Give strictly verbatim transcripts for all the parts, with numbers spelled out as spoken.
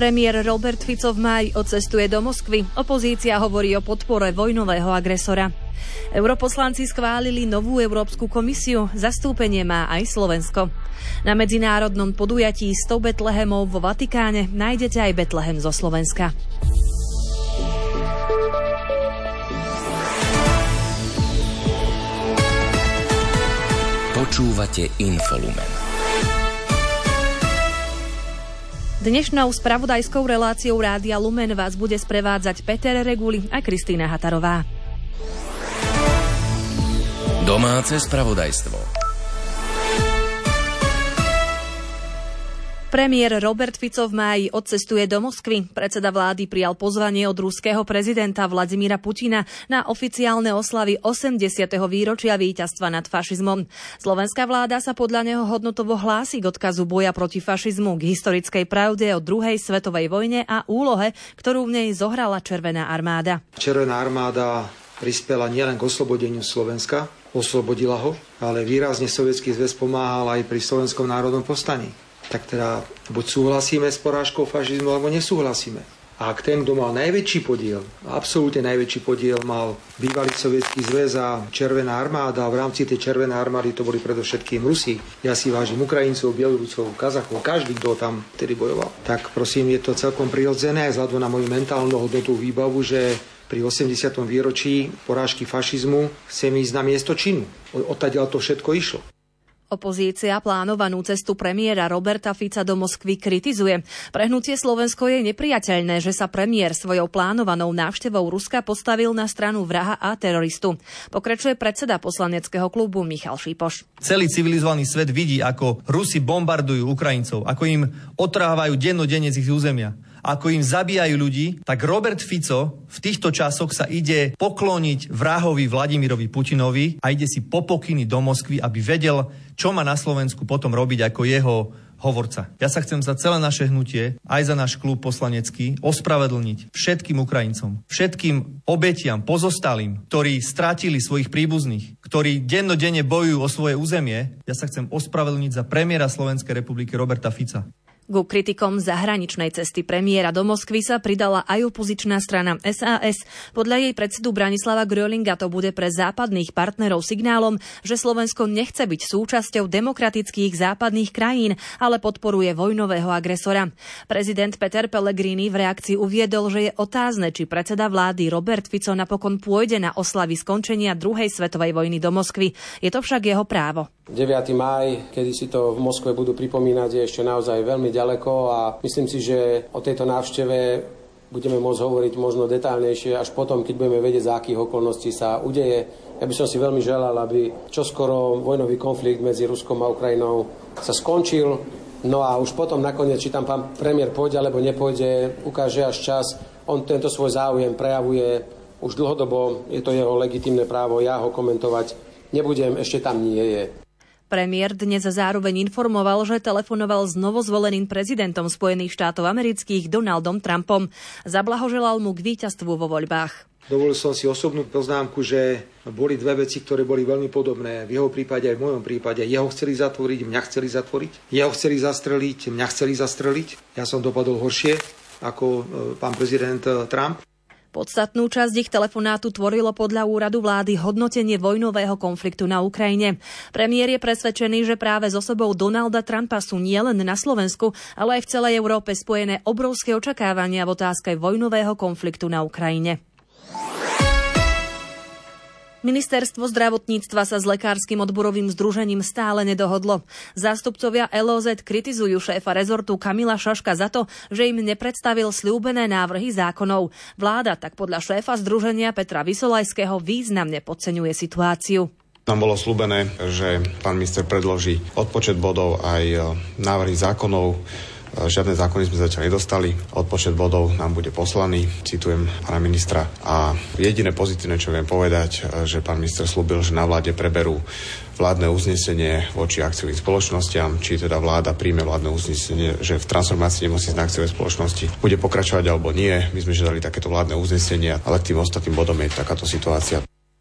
Premiér Robert Fico v máji odcestuje do Moskvy. Opozícia hovorí o podpore vojnového agresora. Europoslanci schválili novú Európsku komisiu. Zastúpenie má aj Slovensko. Na medzinárodnom podujatí sto Betlehemov vo Vatikáne nájdete aj Betlehem zo Slovenska. Počúvate Infolumen. Dnešnou spravodajskou reláciou Rádia Lumen vás bude sprevádzať Peter Reguli a Kristýna Hatarová. Domáce spravodajstvo. Premiér Robert Fico v máji odcestuje do Moskvy. Predseda vlády prijal pozvanie od ruského prezidenta Vladimíra Putina na oficiálne oslavy osemdesiateho výročia víťazstva nad fašizmom. Slovenská vláda sa podľa neho hodnotovo hlási k odkazu boja proti fašizmu, k historickej pravde o druhej svetovej vojne a úlohe, ktorú v nej zohrala Červená armáda. Červená armáda prispela nielen k oslobodeniu Slovenska, oslobodila ho, ale výrazne Sovietsky zväz pomáhal aj pri Slovenskom národnom povstaní. Tak teda buď súhlasíme s porážkou fašizmu, alebo nesúhlasíme. A ak ten, kto mal najväčší podiel, absolútne najväčší podiel mal bývalý Sovietsky zväz a Červená armáda, a v rámci tej Červenej armády to boli predovšetkým Rusi. Ja si vážim Ukrajincov, Bielorusov, Kazachov, každý, kto tam vtedy bojoval. Tak prosím, je to celkom prirodzené, vzhľadom na moju mentálnu hodnotu výbavu, že pri osemdesiatom výročí porážky fašizmu chcem ísť na miesto činu. Odtiaľ to všetko išlo. Opozícia plánovanú cestu premiéra Roberta Fica do Moskvy kritizuje. Pre hnutie Slovensko je nepriateľné, že sa premiér svojou plánovanou návštevou Ruska postavil na stranu vraha a teroristu. Pokračuje predseda poslaneckého klubu Michal Šipoš. Celý civilizovaný svet vidí, ako Rusi bombardujú Ukrajincov, ako im otrávajú dennodenne z ich územia, ako im zabíjajú ľudí, tak Robert Fico v týchto časoch sa ide pokloniť vrahovi Vladimirovi Putinovi a ide si po pokyny do Moskvy, aby vedel, čo má na Slovensku potom robiť ako jeho hovorca. Ja sa chcem za celé naše hnutie, aj za náš klub poslanecký, ospravedlniť všetkým Ukrajincom, všetkým obetiam, pozostalým, ktorí strátili svojich príbuzných, ktorí dennodenne bojujú o svoje územie. Ja sa chcem ospravedlniť za premiéra Slovenskej republiky Roberta Fica. Ku kritikom zahraničnej cesty premiéra do Moskvy sa pridala aj opozičná strana es a es. Podľa jej predsedu Branislava Grölinga to bude pre západných partnerov signálom, že Slovensko nechce byť súčasťou demokratických západných krajín, ale podporuje vojnového agresora. Prezident Peter Pellegrini v reakcii uviedol, že je otázne, či predseda vlády Robert Fico napokon pôjde na oslavy skončenia druhej svetovej vojny do Moskvy. Je to však jeho právo. deviateho mája, kedy si to v Moskve budú pripomínať, je ešte naozaj veľmi ďaleko a myslím si, že o tejto návšteve budeme môcť hovoriť možno detailnejšie až potom, keď budeme vedieť, za akých okolností sa udeje. Ja by som si veľmi želal, aby čoskoro vojnový konflikt medzi Ruskom a Ukrajinou sa skončil. No a už potom nakoniec, či tam pán premiér pôjde alebo nepôjde, ukáže až čas. On tento svoj záujem prejavuje už dlhodobo, je to jeho legitímne právo, ja ho komentovať nebudem, ešte tam nie je. Premiér dnes zároveň informoval, že telefonoval s novozvoleným prezidentom Spojených štátov amerických Donaldom Trumpom. Zablahoželal mu k víťazstvu vo voľbách. Dovolil som si osobnú poznámku, že boli dve veci, ktoré boli veľmi podobné. V jeho prípade aj v mojom prípade. Jeho chceli zatvoriť, mňa chceli zatvoriť. Jeho chceli zastreliť, mňa chceli zastreliť. Ja som dopadol horšie ako pán prezident Trump. Podstatnú časť ich telefonátu tvorilo podľa úradu vlády hodnotenie vojnového konfliktu na Ukrajine. Premiér je presvedčený, že práve s osobou Donalda Trumpa sú nielen na Slovensku, ale aj v celej Európe spojené obrovské očakávania v otázke vojnového konfliktu na Ukrajine. Ministerstvo zdravotníctva sa s lekárskym odborovým združením stále nedohodlo. Zástupcovia el ó zet kritizujú šéfa rezortu Kamila Šaška za to, že im nepredstavil sľúbené návrhy zákonov. Vláda tak podľa šéfa združenia Petra Vysolajského významne podceňuje situáciu. Nám bolo sľúbené, že pán minister predloží odpočet bodov aj návrhy zákonov. Žiadne zákony sme zatiaľ nedostali. Odpočet bodov nám bude poslaný, citujem pána ministra. A jediné pozitívne, čo viem povedať, že pán minister slúbil, že na vláde preberú vládne uznesenie voči akciovým spoločnostiam, či teda vláda príjme vládne uznesenie, že v transformácii nemocníc na akciové spoločnosti bude pokračovať alebo nie. My sme žiadali takéto vládne uznesenia, ale k tým ostatným bodom je takáto situácia.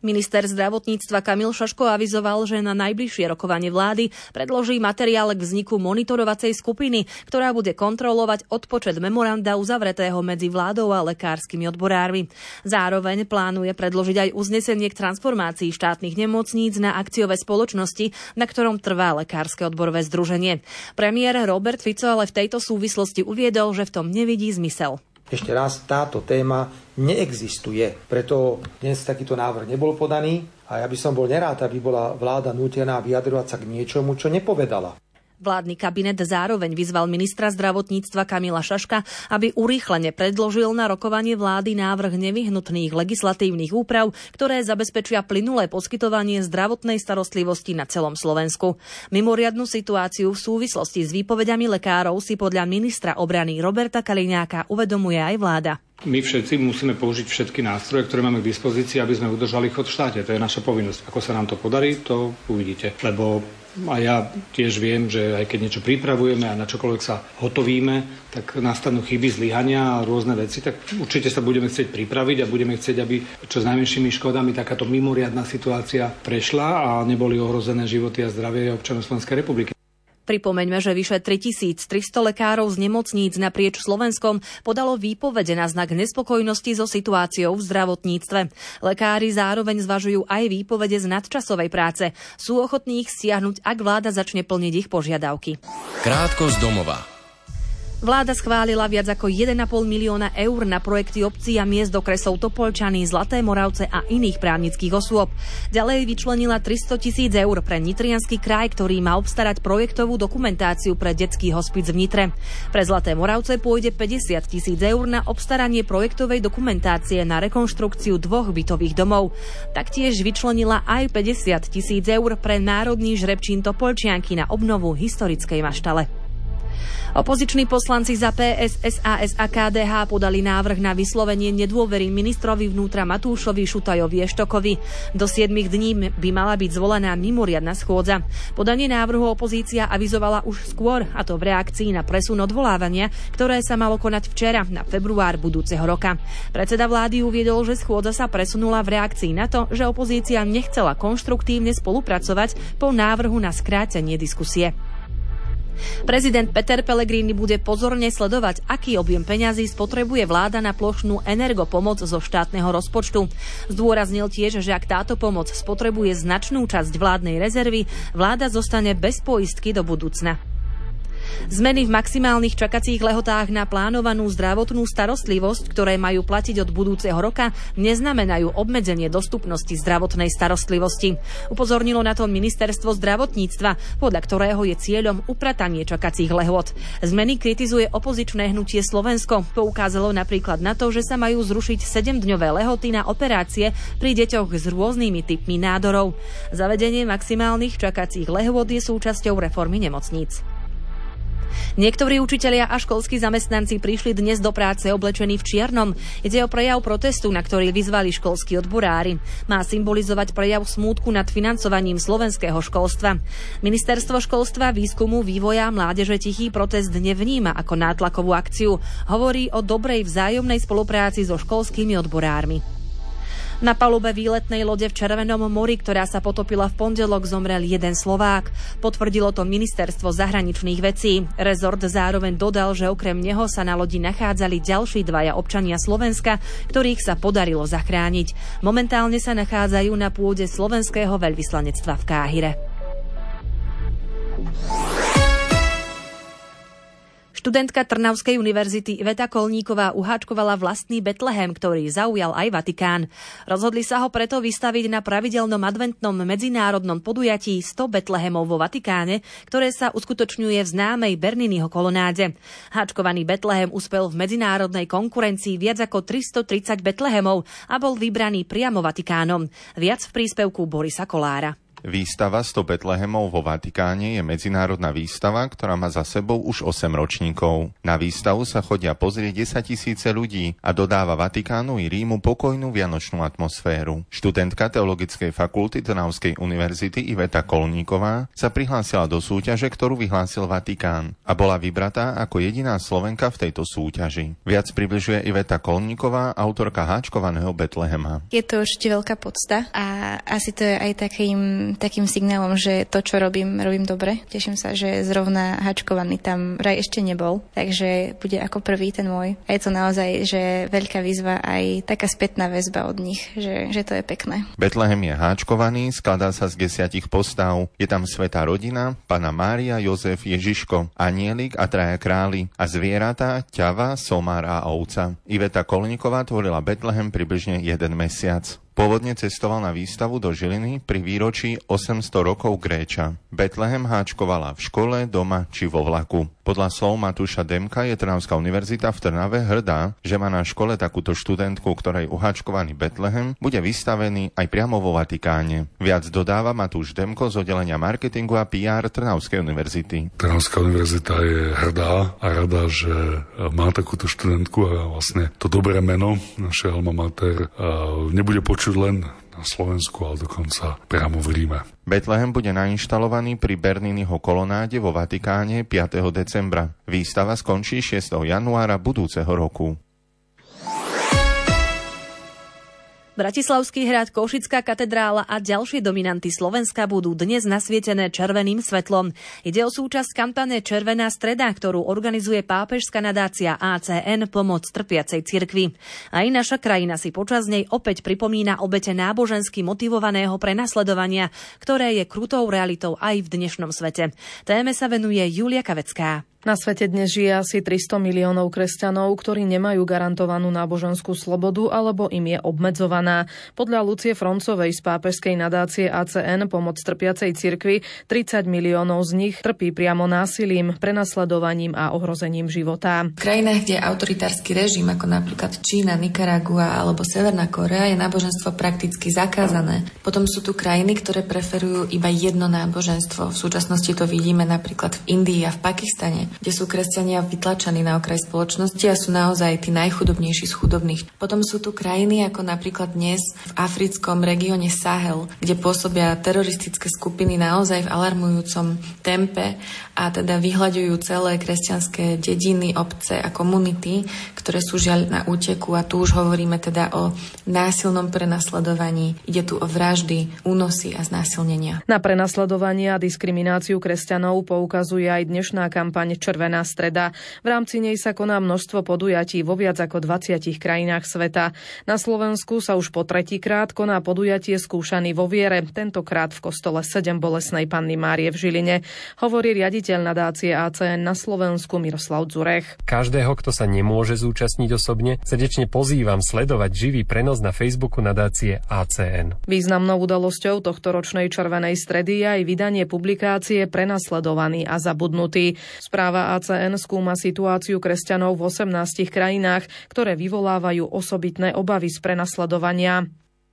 Minister zdravotníctva Kamil Šaško avizoval, že na najbližšie rokovanie vlády predloží materiál k vzniku monitorovacej skupiny, ktorá bude kontrolovať odpočet memoranda uzavretého medzi vládou a lekárskymi odborármi. Zároveň plánuje predložiť aj uznesenie k transformácii štátnych nemocníc na akciové spoločnosti, na ktorom trvá lekárske odborové združenie. Premiér Robert Fico ale v tejto súvislosti uviedol, že v tom nevidí zmysel. Ešte raz, táto téma neexistuje, preto dnes takýto návrh nebol podaný a ja by som bol nerád, aby bola vláda nútená vyjadrovať sa k niečomu, čo nepovedala. Vládny kabinet zároveň vyzval ministra zdravotníctva Kamila Šaška, aby urýchlene predložil na rokovanie vlády návrh nevyhnutných legislatívnych úprav, ktoré zabezpečia plynulé poskytovanie zdravotnej starostlivosti na celom Slovensku. Mimoriadnu situáciu v súvislosti s výpovedami lekárov si podľa ministra obrany Roberta Kaliňáka uvedomuje aj vláda. My všetci musíme použiť všetky nástroje, ktoré máme k dispozícii, aby sme udržali chod v štáte. To je naša povinnosť. Ako sa nám to podarí, to uvidíte. Lebo a ja tiež viem, že aj keď niečo pripravujeme a na čokoľvek sa hotovíme, tak nastanú chyby, zlyhania a rôzne veci, tak určite sa budeme chcieť pripraviť a budeme chcieť, aby čo s najmenšími škodami takáto mimoriadna situácia prešla a neboli ohrozené životy a zdravie občanov Slovenskej republiky. Pripomeňme, že vyše tritisíctristo lekárov z nemocníc naprieč Slovenskom podalo výpovede na znak nespokojnosti so situáciou v zdravotníctve. Lekári zároveň zvažujú aj výpovede z nadčasovej práce. Sú ochotní ich stiahnuť, ak vláda začne plniť ich požiadavky. Krátko z domova. Vláda schválila viac ako jeden a pol milióna eur na projekty obcí a miest okresov Topolčany, Zlaté Moravce a iných právnických osôb. Ďalej vyčlenila tristo tisíc eur pre Nitriansky kraj, ktorý má obstarať projektovú dokumentáciu pre detský hospic v Nitre. Pre Zlaté Moravce pôjde päťdesiat tisíc eur na obstaranie projektovej dokumentácie na rekonštrukciu dvoch bytových domov. Taktiež vyčlenila aj päťdesiat tisíc eur pre Národný žrebčín Topolčianky na obnovu historickej maštale. Opoziční poslanci za pé es, es a es a ká dé há podali návrh na vyslovenie nedôvery ministrovi vnútra Matúšovi Šutajovi Eštokovi. Do siedmich dní by mala byť zvolaná mimoriadna schôdza. Podanie návrhu opozícia avizovala už skôr, a to v reakcii na presun odvolávania, ktoré sa malo konať včera na február budúceho roka. Predseda vlády uviedol, že schôdza sa presunula v reakcii na to, že opozícia nechcela konštruktívne spolupracovať po návrhu na skrátenie diskusie. Prezident Peter Pellegrini bude pozorne sledovať, aký objem peňazí spotrebuje vláda na plošnú energopomoc zo štátneho rozpočtu. Zdôraznil tiež, že ak táto pomoc spotrebuje značnú časť vládnej rezervy, vláda zostane bez poistky do budúcna. Zmeny v maximálnych čakacích lehotách na plánovanú zdravotnú starostlivosť, ktoré majú platiť od budúceho roka, neznamenajú obmedzenie dostupnosti zdravotnej starostlivosti. Upozornilo na to ministerstvo zdravotníctva, podľa ktorého je cieľom upratanie čakacích lehôt. Zmeny kritizuje opozičné hnutie Slovensko. Poukázalo napríklad na to, že sa majú zrušiť sedemdňové lehoty na operácie pri deťoch s rôznymi typmi nádorov. Zavedenie maximálnych čakacích lehôt je súčasťou reformy nemocníc. Niektorí učitelia a školskí zamestnanci prišli dnes do práce oblečení v čiernom. Ide o prejav protestu, na ktorý vyzvali školskí odborári. Má symbolizovať prejav smútku nad financovaním slovenského školstva. Ministerstvo školstva, výskumu, vývoja a mládeže tichý protest nevníma ako nátlakovú akciu. Hovorí o dobrej vzájomnej spolupráci so školskými odborármi. Na palube výletnej lode v Červenom mori, ktorá sa potopila v pondelok, zomrel jeden Slovák. Potvrdilo to ministerstvo zahraničných vecí. Rezort zároveň dodal, že okrem neho sa na lodi nachádzali ďalší dvaja občania Slovenska, ktorých sa podarilo zachrániť. Momentálne sa nachádzajú na pôde slovenského veľvyslanectva v Káhire. Študentka Trnavskej univerzity Iveta Kolníková uháčkovala vlastný Betlehem, ktorý zaujal aj Vatikán. Rozhodli sa ho preto vystaviť na pravidelnom adventnom medzinárodnom podujatí sto Betlehemov vo Vatikáne, ktoré sa uskutočňuje v známej Berniniho kolonáde. Háčkovaný Betlehem uspel v medzinárodnej konkurencii viac ako tristotridsať Betlehemov a bol vybraný priamo Vatikánom. Viac v príspevku Borisa Kolára. Výstava sto Betlehemov vo Vatikáne je medzinárodná výstava, ktorá má za sebou už osem ročníkov. Na výstavu sa chodia pozrieť desaťtisíce ľudí a dodáva Vatikánu i Rímu pokojnú vianočnú atmosféru. Študentka Teologickej fakulty Trnavskej univerzity Iveta Kolníková sa prihlásila do súťaže, ktorú vyhlásil Vatikán a bola vybratá ako jediná Slovenka v tejto súťaži. Viac približuje Iveta Kolníková, autorka háčkovaného Betlehema. Je to určite veľká podsta a asi to je aj takým takým signálom, že to, čo robím, robím dobre. Teším sa, že zrovna háčkovaný tam vraj ešte nebol, takže bude ako prvý ten môj. A je to naozaj, že veľká výzva aj taká spätná väzba od nich, že, že to je pekné. Betlehem je háčkovaný, skladá sa z desiatich postav. Je tam svätá rodina, Panna Mária, Jozef, Ježiško, Anielik a traja králi a zvieratá, ťava, somár a ovca. Iveta Kolníková tvorila Betlehem približne jeden mesiac. Pôvodne cestoval na výstavu do Žiliny pri výročí osemsto rokov Gréča. Betlehem háčkovala v škole, doma či vo vlaku. Podľa slov Matúša Demka je Trnavská univerzita v Trnave hrdá, že má na škole takúto študentku, ktorej uháčkovaný Betlehem bude vystavený aj priamo vo Vatikáne. Viac dodáva Matúš Demko z oddelenia marketingu a pé er Trnavskej univerzity. Trnavská univerzita je hrdá a rada, že má takúto študentku a vlastne to dobré meno, naše alma mater, nebude počuť len na Slovensku, ale dokonca priamo v Ríme. Betlehem bude nainštalovaný pri Berniniho kolonáde vo Vatikáne piateho decembra. Výstava skončí šiesteho januára budúceho roku. Bratislavský hrad, Košická katedrála a ďalšie dominanty Slovenska budú dnes nasvietené červeným svetlom. Ide o súčasť kampane Červená streda, ktorú organizuje pápežská nadácia á cé en Pomoc trpiacej cirkvi. Aj naša krajina si počas nej opäť pripomína obete nábožensky motivovaného prenasledovania, ktoré je krutou realitou aj v dnešnom svete. Téme sa venuje Julia Kavecká. Na svete dnes žije asi tristo miliónov kresťanov, ktorí nemajú garantovanú náboženskú slobodu alebo im je obmedzovaná. Podľa Lucie Froncovej z pápežskej nadácie á cé en Pomoc trpiacej cirkvi tridsať miliónov z nich trpí priamo násilím, prenasledovaním a ohrozením života. V krajinách, kde je autoritársky režim, ako napríklad Čína, Nikaragua alebo Severná Kórea, je náboženstvo prakticky zakázané. Potom sú tu krajiny, ktoré preferujú iba jedno náboženstvo. V súčasnosti to vidíme napríklad v Indii a v Pakistane, kde sú kresťania vytlačaní na okraj spoločnosti a sú naozaj tí najchudobnejší z chudobných. Potom sú tu krajiny ako napríklad dnes v africkom regióne Sahel, kde pôsobia teroristické skupiny naozaj v alarmujúcom tempe a teda vyhľaďujú celé kresťanské dediny, obce a komunity, ktoré sú žiaľ na úteku, a tu už hovoríme teda o násilnom prenasledovaní. Ide tu o vraždy, únosy a znásilnenia. Na prenasledovanie a diskrimináciu kresťanov poukazuje aj dnešná kampaň Červená streda. V rámci nej sa koná množstvo podujatí vo viac ako dvadsiatich krajinách sveta. Na Slovensku sa už po tretíkrát koná podujatie Skúšaný vo viere, tentokrát v kostole sedem Bolesnej Panny Márie v Žiline, hovorí riaditeľ nadácie á cé en na Slovensku Miroslav Dzurech. Každého, kto sa nemôže zúčastniť osobne, srdečne pozývam sledovať živý prenos na Facebooku nadácie á cé en. Významnou udalosťou tohtoročnej Červenej stredy je aj vydanie publikácie Prenasledovaný a zabudnutý. Správa á cé en skúma situáciu kresťanov v osemnástich krajinách, ktoré vyvolávajú osobitné obavy z prenasledovania.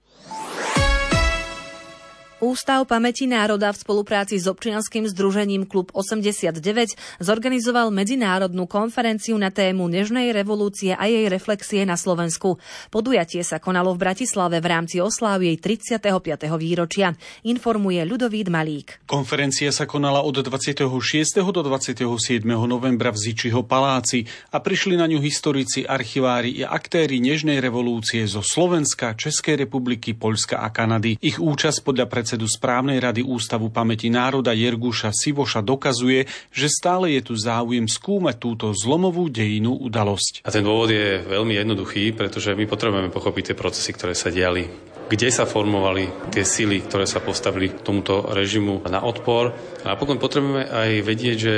Ústav pamäti národa v spolupráci s občianskym združením Klub osemdesiatdeväť zorganizoval medzinárodnú konferenciu na tému Nežnej revolúcie a jej reflexie na Slovensku. Podujatie sa konalo v Bratislave v rámci oslávy jej tridsiateho piateho výročia, informuje Ľudovít Malík. Konferencia sa konala od dvadsiateho šiesteho do dvadsiateho siedmeho novembra v Zičiho paláci a prišli na ňu historici, archivári a aktéri Nežnej revolúcie zo Slovenska, Českej republiky, Poľska a Kanady. Ich účasť podľa pred predsedu správnej rady Ústavu pamäti národa Jerguša Sivoša dokazuje, že stále je tu záujem skúmať túto zlomovú dejinú udalosť. A ten dôvod je veľmi jednoduchý, pretože my potrebujeme pochopiť tie procesy, ktoré sa diali. Kde sa formovali tie sily, ktoré sa postavili tomuto režimu na odpor. A napokon potrebujeme aj vedieť, že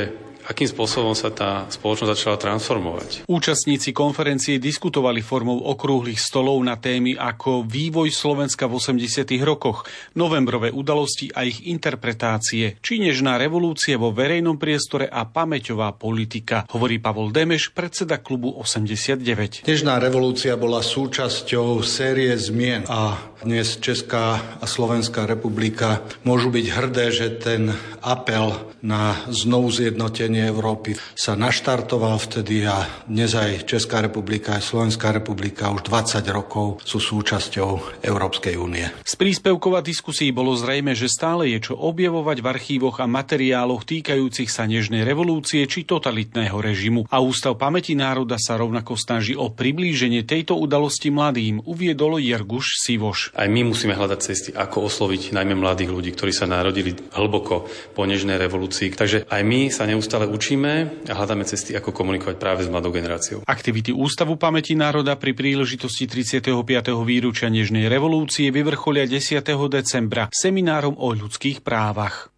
akým spôsobom sa tá spoločnosť začala transformovať. Účastníci konferencie diskutovali formou okrúhlych stolov na témy ako vývoj Slovenska v osemdesiatych rokoch, novembrové udalosti a ich interpretácie, či nežná revolúcia vo verejnom priestore a pamäťová politika, hovorí Pavol Demeš, predseda klubu osemdesiatdeväť. Nežná revolúcia bola súčasťou série zmien a dnes Česká a Slovenská republika môžu byť hrdé, že ten apel na znovu zjednotenie Európy sa naštartoval vtedy a dnes aj Česká republika aj Slovenská republika už dvadsať rokov sú súčasťou Európskej únie. Z príspevkov a diskusí bolo zrejme, že stále je čo objavovať v archívoch a materiáloch týkajúcich sa nežnej revolúcie či totalitného režimu. A Ústav pamäti národa sa rovnako snaží o priblíženie tejto udalosti mladým, uviedol Jerguš Sivoš. Aj my musíme hľadať cesty, ako osloviť najmä mladých ľudí, ktorí sa narodili hlboko po nežnej revolúcii. Takže aj my sa neustále učíme a hľadáme cesty, ako komunikovať práve s mladou generáciou. Aktivity Ústavu pamäti národa pri príležitosti tridsiateho piateho výročia nežnej revolúcie vyvrcholia desiateho decembra seminárom o ľudských právach.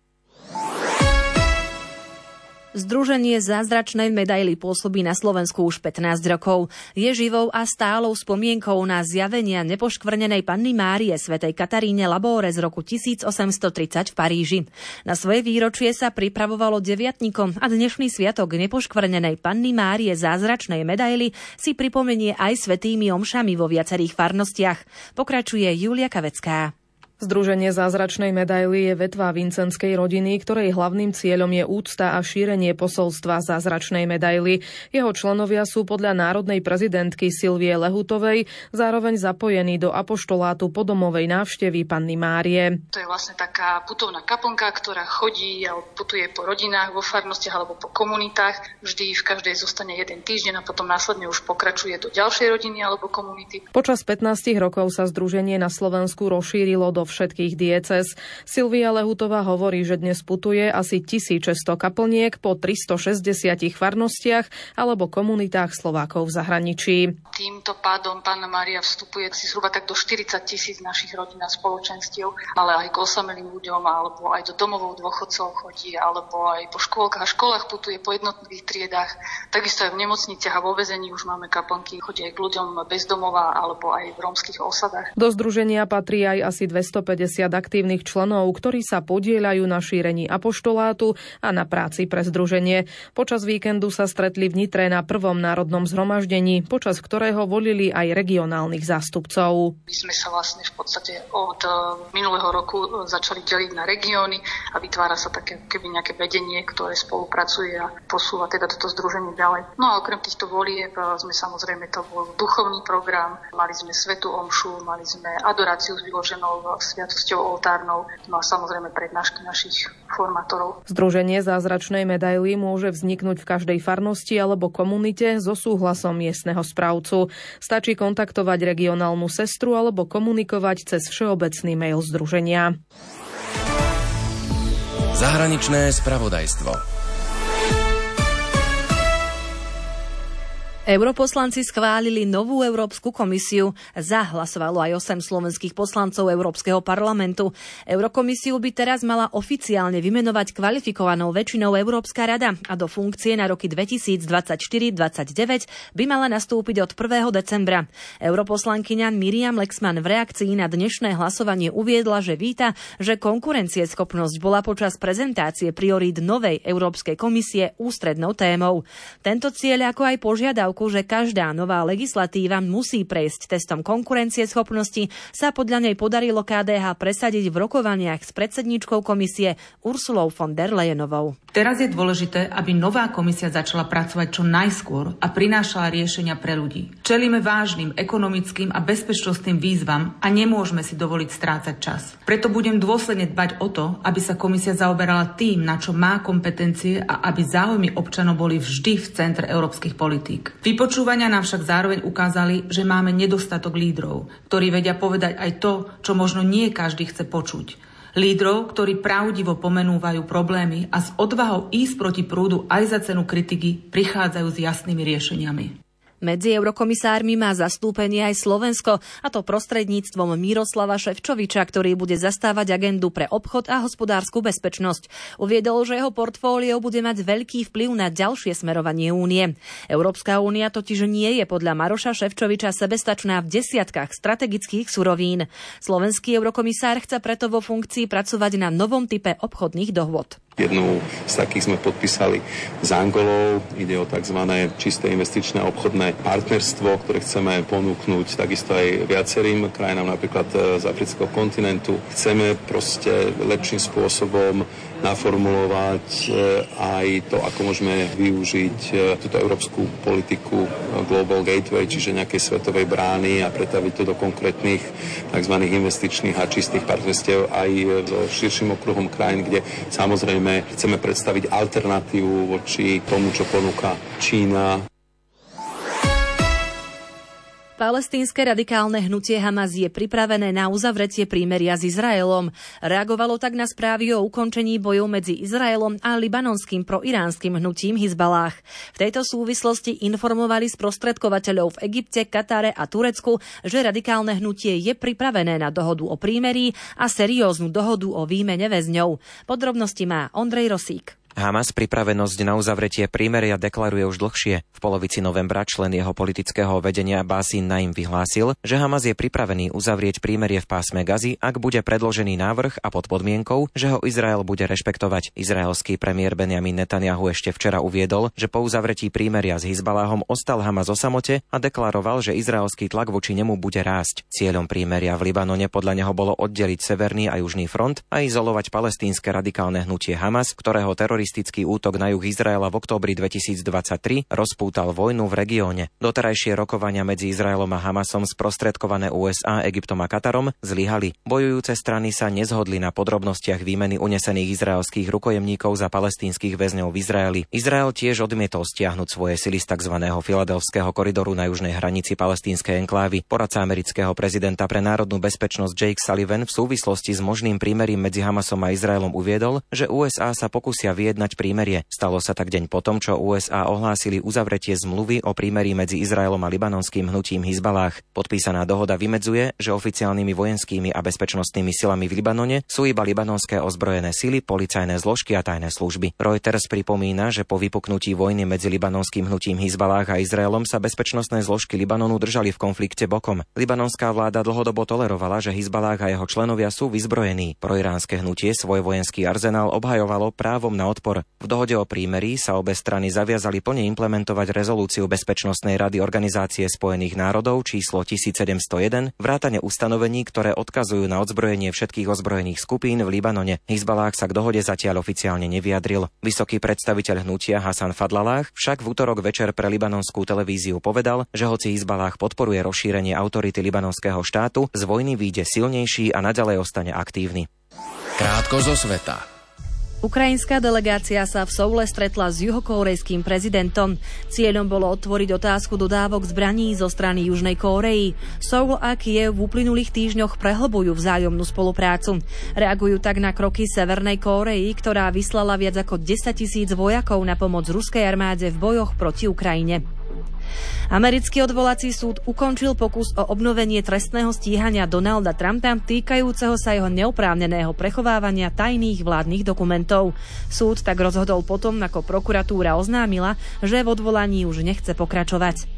Združenie Zázračnej medaily pôsobí na Slovensku už pätnásť rokov. Je živou a stálou spomienkou na zjavenia nepoškvrnenej Panny Márie svätej Kataríne Labóre z roku tisícosemstotridsať v Paríži. Na svoje výročie sa pripravovalo deviatnikom a dnešný sviatok nepoškvrnenej Panny Márie Zázračnej medaily si pripomenie aj svätými omšami vo viacerých farnostiach. Pokračuje Julia Kavecká. Združenie Zázračnej medaily je vetva vincenskej rodiny, ktorej hlavným cieľom je úcta a šírenie posolstva Zázračnej medaily. Jeho členovia sú podľa národnej prezidentky Silvie Lehutovej zároveň zapojení do apoštolátu podomovej návštevy Panny Márie. To je vlastne taká putovná kaplnka, ktorá chodí a putuje po rodinách, vo farnostiach alebo po komunitách. Vždy v každej zostane jeden týždeň a potom následne už pokračuje do ďalšej rodiny alebo komunity. Počas pätnásť rokov sa združenie na Slovensku rozšírilo do všetkých diecéz. Silvia Lehutová hovorí, že dnes putuje asi tisícšesťsto kaplniek po tristošesťdesiatich farnostiach alebo komunitách Slovákov v zahraničí. Týmto pádom Panna Mária vstupuje si zhruba tak do štyridsať tisíc našich rodín a spoločenstiev, ale aj k osamelým ľuďom, alebo aj do domovov dôchodcov chodí, alebo aj po škôlkach a školách putuje, po jednotlivých triedách. Takisto aj v nemocniciach a vo väzení už máme kaplnky, chodí aj k ľuďom bez domova alebo aj v rómskych osadách. Do združenia patrí aj asi dvestopäťdesiat aktívnych členov, ktorí sa podieľajú na šírení apoštolátu a na práci pre združenie. Počas víkendu sa stretli v Nitre na prvom národnom zhromaždení, počas ktorého volili aj regionálnych zástupcov. My sme sa vlastne v podstate od minulého roku začali deliť na regióny a vytvára sa také keby nejaké vedenie, ktoré spolupracuje a posúva teda toto združenie ďalej. No a okrem týchto volieb sme samozrejme, to bol duchovný program, mali sme svätú omšu, mali sme adoráciu s vyloženou sviatosťou oltárnou, no a samozrejme prednášky našich formátorov. Združenie Zázračnej medaily môže vzniknúť v každej farnosti alebo komunite so súhlasom miestneho správcu. Stačí kontaktovať regionálnu sestru alebo komunikovať cez všeobecný mail združenia. Zahraničné spravodajstvo. Europoslanci schválili novú Európsku komisiu. Za hlasovalo aj osem slovenských poslancov Európskeho parlamentu. Eurokomisiu by teraz mala oficiálne vymenovať kvalifikovanou väčšinou Európska rada a do funkcie na roky dvetisícdvadsaťštyri dvadsaťdeväť by mala nastúpiť od prvého decembra. Europoslankyňa Miriam Lexman v reakcii na dnešné hlasovanie uviedla, že víta, že konkurencieschopnosť bola počas prezentácie priorít novej Európskej komisie ústrednou témou. Tento cieľ, ako aj požiadav že každá nová legislatíva musí prejsť testom konkurencieschopnosti, sa podľa nej podarilo ká dé há presadiť v rokovaniach s predsedníčkou komisie Ursulou von der Leyenovou. Teraz je dôležité, aby nová komisia začala pracovať čo najskôr a prinášala riešenia pre ľudí. Čelíme vážnym ekonomickým a bezpečnostným výzvam a nemôžeme si dovoliť strácať čas. Preto budem dôsledne dbať o to, aby sa komisia zaoberala tým, na čo má kompetencie a aby záujmy občanov boli vždy v centre európskych politík. Vypočúvania nám však zároveň ukázali, že máme nedostatok lídrov, ktorí vedia povedať aj to, čo možno nie každý chce počuť. Lídrov, ktorí pravdivo pomenúvajú problémy a s odvahou ísť proti prúdu aj za cenu kritiky prichádzajú s jasnými riešeniami. Medzi eurokomisármi má zastúpenie aj Slovensko, a to prostredníctvom Miroslava Šefčoviča, ktorý bude zastávať agendu pre obchod a hospodársku bezpečnosť. Uviedol, že jeho portfólio bude mať veľký vplyv na ďalšie smerovanie únie. Európska únia totiž nie je podľa Maroša Šefčoviča sebestačná v desiatkách strategických surovín. Slovenský eurokomisár chce preto vo funkcii pracovať na novom type obchodných dohôd. Jednu z takých sme podpísali s Angolou. Ide o tzv. Čisté investičné obchodné partnerstvo, ktoré chceme ponúknuť takisto aj viacerým krajinám, napríklad z afrického kontinentu. Chceme proste lepším spôsobom naformulovať aj to, ako môžeme využiť túto európsku politiku Global Gateway, čiže nejakej svetovej brány, a pretaviť to do konkrétnych tzv. Investičných a čistých partnerstiev aj so širším okruhom krajín, kde samozrejme chceme predstaviť alternatívu voči tomu, čo ponúka Čína. Palestínske radikálne hnutie Hamas je pripravené na uzavretie prímeria s Izraelom. Reagovalo tak na správy o ukončení bojov medzi Izraelom a libanonským proiránskym hnutím Hizbalách. V tejto súvislosti informovali sprostredkovateľov v Egypte, Katare a Turecku, že radikálne hnutie je pripravené na dohodu o prímerí a serióznu dohodu o výmene väzňov. Podrobnosti má Ondrej Rosík. Hamas pripravenosť na uzavretie prímeria deklaruje už dlhšie. V polovici novembra člen jeho politického vedenia Basim Naim vyhlásil, že Hamas je pripravený uzavrieť prímerie v pásme Gazy, ak bude predložený návrh a pod podmienkou, že ho Izrael bude rešpektovať. Izraelský premiér Benjamin Netanjahu ešte včera uviedol, že po uzavretí prímeria s Hizbalahom ostal Hamas o samote a deklaroval, že izraelský tlak voči nemu bude rásť. Cieľom prímeria v Libanone podľa neho bolo oddeliť severný a južný front a izolovať palestínske radikálne hnutie Hamas, ktorého teroristi Teroristický útok na juh Izraela v októbri dvetisícdvadsaťtri rozpútal vojnu v regióne. Doterajšie rokovania medzi Izraelom a Hamasom sprostredkované ú es á, Egyptom a Katarom zlyhali. Bojujúce strany sa nezhodli na podrobnostiach výmeny unesených izraelských rukojemníkov za palestínskych väzňov v Izraeli. Izrael tiež odmietol stiahnuť svoje sily z tzv. Filadelfského koridoru na južnej hranici palestínskej enklávy. Poradca amerického prezidenta pre národnú bezpečnosť Jake Sullivan v súvislosti s možným prímerím medzi Hamasom a Izraelom uviedol, že ú es á sa pokúsia vyjednať prímerie. Stalo sa tak deň potom, čo ú es á ohlásili uzavretie zmluvy o prímerí medzi Izraelom a libanonským hnutím Hizbalách. Podpísaná dohoda vymedzuje, že oficiálnymi vojenskými a bezpečnostnými silami v Libanone sú iba libanonské ozbrojené sily, policajné zložky a tajné služby. Reuters pripomína, že po vypuknutí vojny medzi libanonským hnutím Hizbalách a Izraelom sa bezpečnostné zložky Libanonu držali v konflikte bokom. Libanonská vláda dlhodobo tolerovala, že Hizbalách a jeho členovia sú vyzbrojení. Proiránske hnutie svoj vojenský arzenál obhajovalo právom na odpor. V dohode o prímerí sa obe strany zaviazali plne implementovať rezolúciu Bezpečnostnej rady Organizácie spojených národov číslo tisícsedemstojeden, vrátane ustanovení, ktoré odkazujú na odzbrojenie všetkých ozbrojených skupín v Libanone. Hizbalách sa k dohode zatiaľ oficiálne nevyjadril. Vysoký predstaviteľ hnutia Hasan Fadlallah však v utorok večer pre libanonskú televíziu povedal, že hoci Hizbalách podporuje rozšírenie autority libanonského štátu, z vojny vyjde silnejší a naďalej ostane aktívny. Krátko zo sveta. Ukrajinská delegácia sa v Soule stretla s juhokórejským prezidentom. Cieľom bolo otvoriť otázku dodávok zbraní zo strany Južnej Kórey. Soul a Kiev v uplynulých týždňoch prehlbujú vzájomnú spoluprácu. Reagujú tak na kroky Severnej Kórey, ktorá vyslala viac ako desaťtisíc vojakov na pomoc ruskej armáde v bojoch proti Ukrajine. Americký odvolací súd ukončil pokus o obnovenie trestného stíhania Donalda Trumpa týkajúceho sa jeho neoprávneného prechovávania tajných vládnych dokumentov. Súd tak rozhodol potom, ako prokuratúra oznámila, že v odvolaní už nechce pokračovať.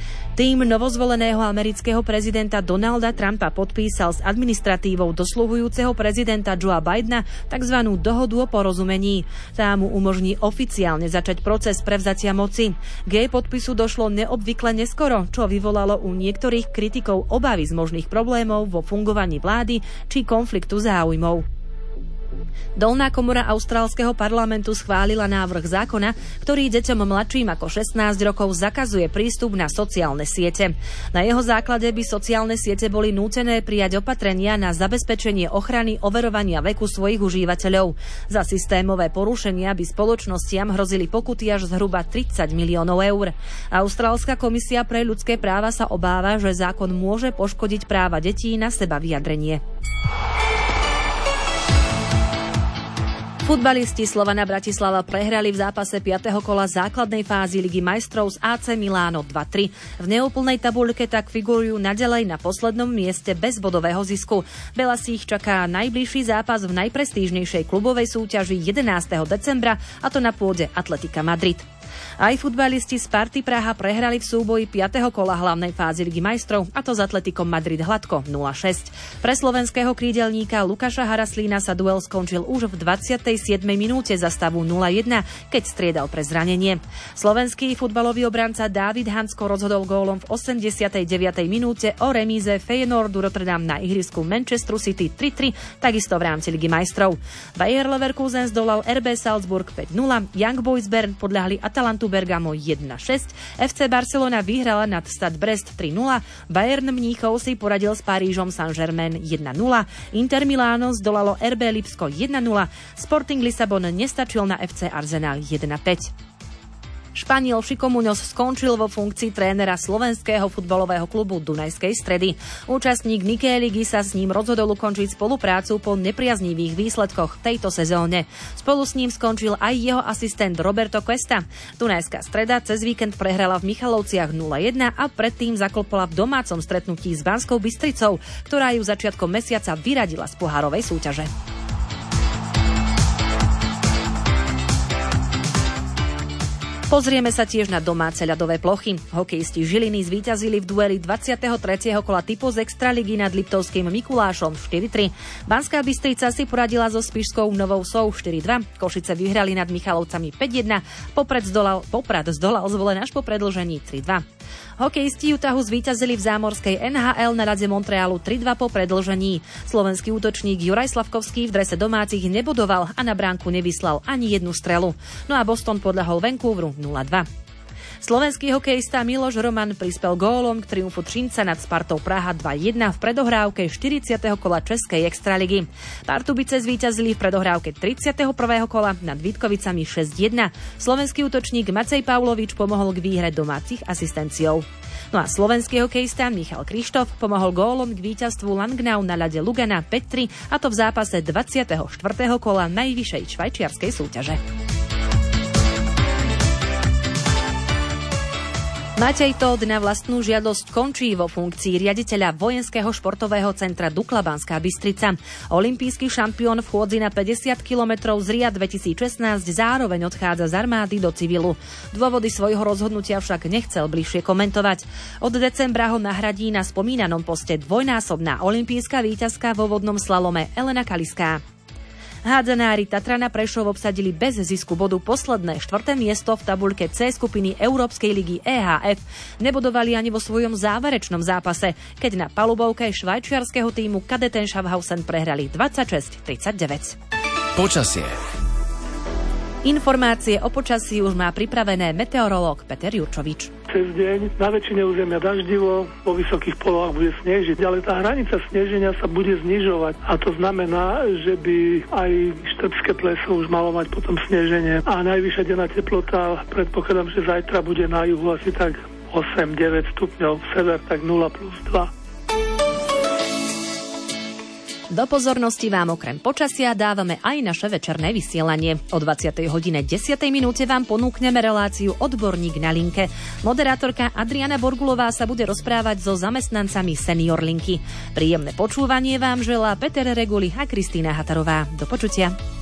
Tým novozvoleného amerického prezidenta Donalda Trumpa podpísal s administratívou dosluhujúceho prezidenta Joea Bidena tzv. Dohodu o porozumení. Tá mu umožní oficiálne začať proces prevzatia moci. K jej podpisu došlo neobvykle neskoro, čo vyvolalo u niektorých kritikov obavy z možných problémov vo fungovaní vlády či konfliktu záujmov. Dolná komora austrálskeho parlamentu schválila návrh zákona, ktorý deťom mladším ako šestnásť rokov zakazuje prístup na sociálne siete. Na jeho základe by sociálne siete boli nútené prijať opatrenia na zabezpečenie ochrany overovania veku svojich užívateľov. Za systémové porušenia by spoločnostiam hrozili pokuty až zhruba tridsať miliónov eur. Austrálska komisia pre ľudské práva sa obáva, že zákon môže poškodiť práva detí na seba vyjadrenie. Futbalisti Slovana Bratislava prehrali v zápase piateho kola základnej fázy Ligy majstrov z á cé Milano dva tri. V neúplnej tabuľke tak figurujú naďalej na poslednom mieste bez bodového zisku. Bela si ich čaká najbližší zápas v najprestížnejšej klubovej súťaži jedenásteho decembra, a to na pôde Atletika Madrid. Aj futbalisti Sparty Praha prehrali v súboji piateho kola hlavnej fázy Ligy majstrov, a to s Atletikom Madrid hladko nula šesť. Pre slovenského krídelníka Lukáša Haraslína sa duel skončil už v dvadsiatej siedmej minúte za stavu nula jedna, keď striedal pre zranenie. Slovenský futbalový obranca Dávid Hansko rozhodol gólom v osemdesiatej deviatej minúte o remíze Feyenoordu Rotterdam na ihrisku Manchesteru City tri tri, takisto v rámci Ligy majstrov. Bayer Leverkusen zdolal er bé Salzburg päť nula, Young Boys Bern podľahli Atalantu Bergamo jedna šesť, ef cé Barcelona vyhrala nad Stade Brest tri nula, Bayern Mníchov si poradil s Parížom Saint-Germain jedna nula, Inter Miláno zdolalo er bé Lipsko jedna nula, Sporting Lisabon nestačil na ef cé Arsenal jedna päť. Španiel Chico Muñoz skončil vo funkcii trénera slovenského futbalového klubu Dunajskej Stredy. Účastník Niké ligy sa s ním rozhodol ukončiť spoluprácu po nepriaznivých výsledkoch tejto sezóne. Spolu s ním skončil aj jeho asistent Roberto Cuesta. Dunajská Streda cez víkend prehrala v Michalovciach nula jedna a predtým zaklopala v domácom stretnutí s Banskou Bystricou, ktorá ju začiatkom mesiaca vyradila z pohárovej súťaže. Pozrieme sa tiež na domáce ľadové plochy. Hokejisti Žiliny zvíťazili v dueli dvadsiateho tretieho kola typu z Extraligy nad Liptovským Mikulášom štyri tri. Banská Bystrica si poradila so Spišskou Novou Sou štyri dva. Košice vyhrali nad Michalovcami päť jedna. Poprad zdolal, Poprad zdolal Zvolen až po predĺžení tri dva. Hokejisti Utahu zvíťazili v zámorskej en há el na ľade Montrealu tri dva po predĺžení. Slovenský útočník Juraj Slavkovský v drese domácich nebodoval a na bránku nevyslal ani jednu strelu. No a Boston podľahol Vancouveru nula dva. Slovenský hokejista Miloš Roman prispel gólom k triumfu Třinca nad Spartou Praha dva jedna v predohrávke štyridsiateho kola Českej Extraligy. Pardubice zvíťazili v predohrávke tridsiateho prvého kola nad Vítkovicami šesť jedna. Slovenský útočník Macej Pavlovič pomohol k výhre domácich asistenciou. No a slovenský hokejista Michal Krištof pomohol gólom k víťazstvu Langnau na ľade Lugana päť tri, a to v zápase dvadsiateho štvrtého kola najvyššej švajčiarskej súťaže. Matej Tóth na vlastnú žiadosť končí vo funkcii riaditeľa Vojenského športového centra Dukla Banská Bystrica. Olympijský šampión v chôdzi na päťdesiat kilometrov z Ria dvetisícšestnásť zároveň odchádza z armády do civilu. Dôvody svojho rozhodnutia však nechcel bližšie komentovať. Od decembra ho nahradí na spomínanom poste dvojnásobná olympijská víťazka vo vodnom slalome Elena Kaliská. Hádzanári Tatrana Prešov obsadili bez zisku bodu posledné štvrté miesto v tabuľke C skupiny Európskej ligy é há ef. Nebodovali ani vo svojom záverečnom zápase, keď na palubovke švajčiarskeho týmu Kadeten Schaffhausen prehrali dvadsaťšesť tridsaťdeväť. Počasie. Informácie o počasí už má pripravené meteorológ Peter Jurčovič. Cez deň na väčšine územia daždivo, vo vysokých polohách bude snežiť, ale tá hranica sneženia sa bude znižovať a to znamená, že by aj Štrbské Pleso už malo mať potom sneženie a najvyššia denná teplota, predpokladám, že zajtra bude na juhu asi tak osem deväť stupňov, sever tak nula plus dva. Do pozornosti vám okrem počasia dávame aj naše večerné vysielanie. O dvadsiatej hodine desiatej minúte vám ponúkneme reláciu Odborník na linke. Moderátorka Adriana Borgulová sa bude rozprávať so zamestnancami Senior linky. Príjemné počúvanie vám želá Peter Reguli a Kristína Hatarová. Do počutia.